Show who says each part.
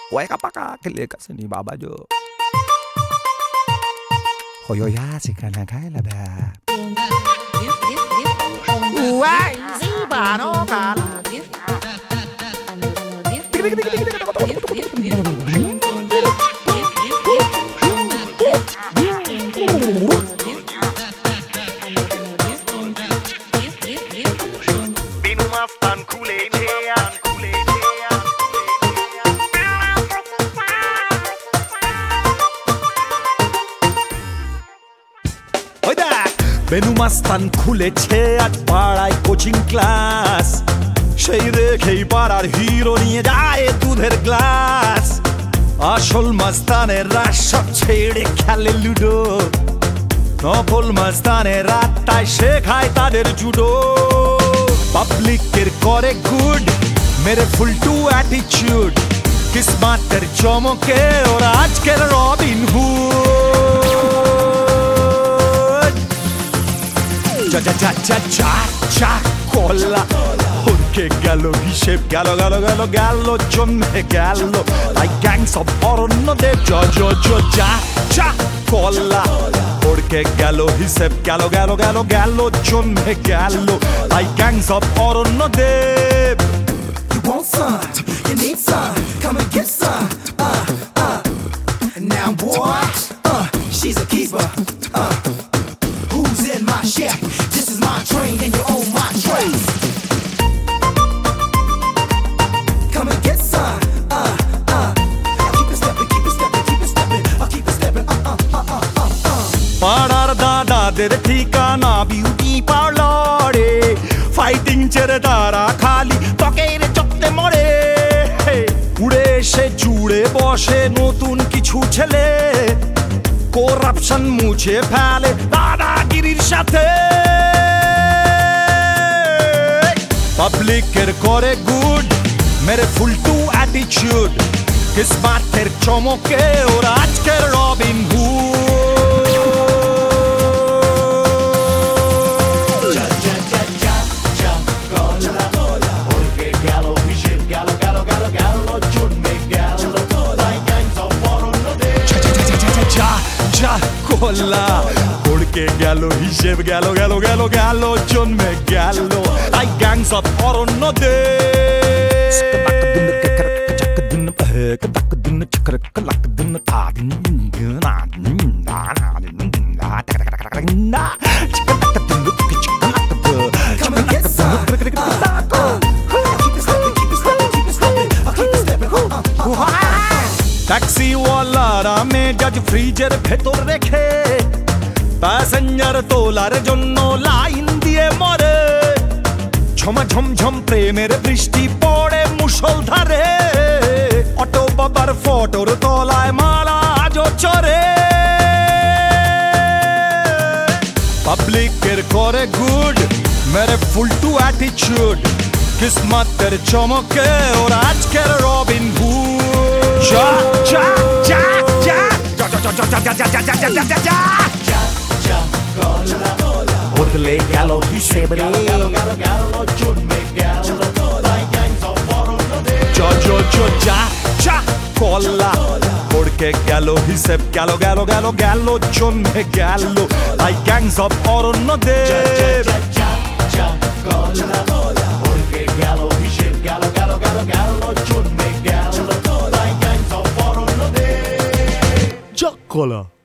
Speaker 1: Weka paka keleka sini babajo. Hoyoya sikana kaila ba. Wai zibano kala.
Speaker 2: Mastan kule chea, kule chea.
Speaker 1: Benu মাস্তান খুলেছে আজ পাড়ায় coaching class সেই দেখেই পাড়ার hero নিয়ে যায় দুধের গ্লাস আসল মাস্তানের রাত সব ছেড়ে খেলে লুডো নকল মাস্তানের রাতটায় শেখায় তাদের জুডো পাবলিকের করে গুড মেরে ফুলটু অ্যাটিটিউড কিসমাতের চমকে ওরা আজকের রবিন হুড চা চা চা চা চা চা কলা উড়কে গেল হিসেব গেল গেল গেল গেল জন্মে গেল তাই গ্যাংস অফ অরণ্যদেব জ জ জ চা চা কলা উড়কে গেল হিসেব গেল গেল গেল গেল জন্মে গেল তাই gangs of Aranyadev
Speaker 3: You want some, you need some, come and get some. Now boy, she's a keeper. Who's in my shack? This is my train and you own my train. Come and get some. Keep it stepping, keep it stepping, keep it stepping. I'll keep it stepping.
Speaker 1: পাড়ার দাদাদের ঠিকানা beauty পার্লারে fighting ছেড়ে তারা খালি ত্বকের যত্নে মরে উড়ে এসে জুড়ে বসে নতুন কিছু ছেলে করাপশন মুছে ফেলে দাদাগিরির সাথে পাবলিকের করে গুড মেরে ফুলটু অ্যাটিটিউড কিসমাতের চমকে ওরা আজকের রবিন হুড কলা উড়কে গেল হিসেব গেল গেল গেল গেল জন্মে গেল তাই gangs of
Speaker 3: Come and get some. Keep it stepping, keep it stepping, keep it stepping. I'll keep it stepping.
Speaker 1: ট্যাক্সিওয়ালারা মেজাজ ফ্রিজের ভেতর রেখে প্যাসেঞ্জার তোলার জন্য লাইন দিয়ে মরে ঝমা ঝমঝম প্রেমের বৃষ্টি পড়ে মুষলধারে অটো বাবার ফটোর তলায় মালা আজও চড়ে পাবলিকের করে গুড মেরে ফুলটু অ্যাটিটিউড কিসমাতের চমকে ওরা আজকের রবিন হুড চা চা চা চা বদলে গেল হিসেব রে চ চ চ চা চা কলা উড়কে গেল হিসেব গেল গেল গেল গেল জন্মে গেল তাই গ্যাংস অফ অরণ্যদেব কলা